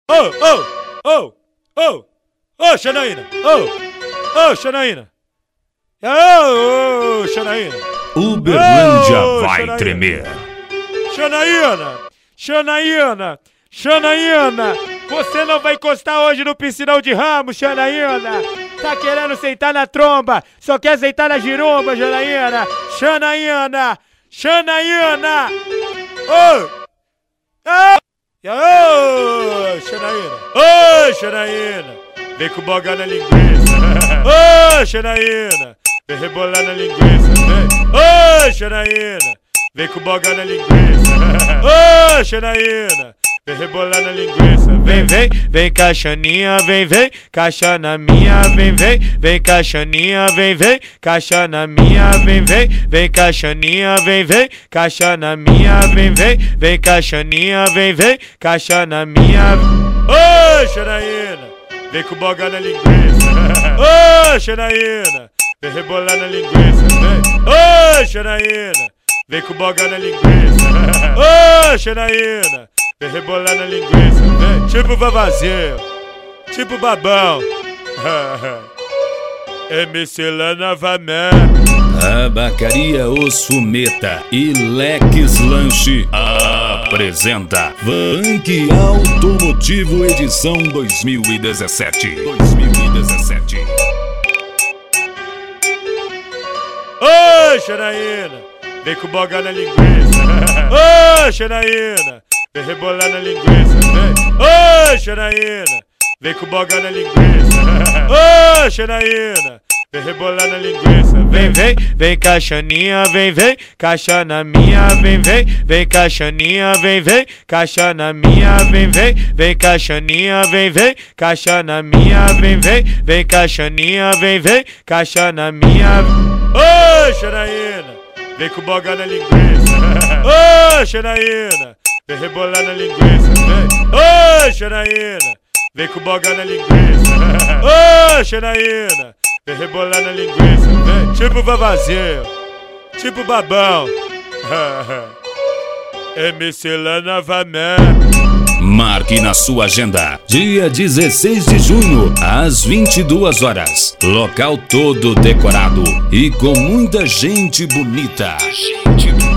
Ô, Xanaína! Ô, Xanaína! Ô, Xanaína! Uberlândia vai Xanaína. Tremer. Xanaína! Você não vai encostar hoje no piscinão de Ramos, Xanaína! Tá querendo sentar na tromba, só quer sentar na giromba, Xanaína! Xanaína! Xanaína! Vem com boga na linguiça! Xanaína! Vem rebolar na linguiça, vem! Xanaína! Vem com boga na linguiça! Xanaína! Vem rebolar na linguiça, vem caixaninha, vem, caixa na minha, vem caixaninha, vem, caixa na minha, vem caixaninha, vem, caixa na minha, vem caixaninha, vem, caixa na minha. Ô, Xanaína, vem com boga na linguiça, Xanaína, vem rebolar na linguiça, vem, Xanaína, vem com boga na linguiça, Xanaína. Vem rebolar na linguiça, vem. Tipo vavazinho, tipo babão. MC Lana Vamé. Tabacaria Os Fumeta e Leques Lanche apresenta Funk Automotivo edição 2017. Ô, Xanaína, vem com boga na linguiça. Ô, Xanaína, vem rebolar na linguiça, vem! Ô, Xanaína! Vem com boga na linguiça! Ô, Xanaína! Vem rebolar na linguiça, vem caixaninha, vem, caixa na minha, vem caixaninha, vem, caixa na minha, vem caixaninha, vem, caixa na minha, vem caixaninha, vem, caixa na minha. Ô, Xanaína! Vem com boga na linguiça! Ô, Xanaína! Vem rebolar na linguiça, vem! Ô, Xanaína! Vem com boga na linguiça! Ô, Xanaína! Vem rebolar na linguiça, vem! Tipo vavazinho, tipo babão. MC Lana Vamé. Marque na sua agenda, dia 16 de junho, às 22 horas. Local todo decorado e com muita gente bonita.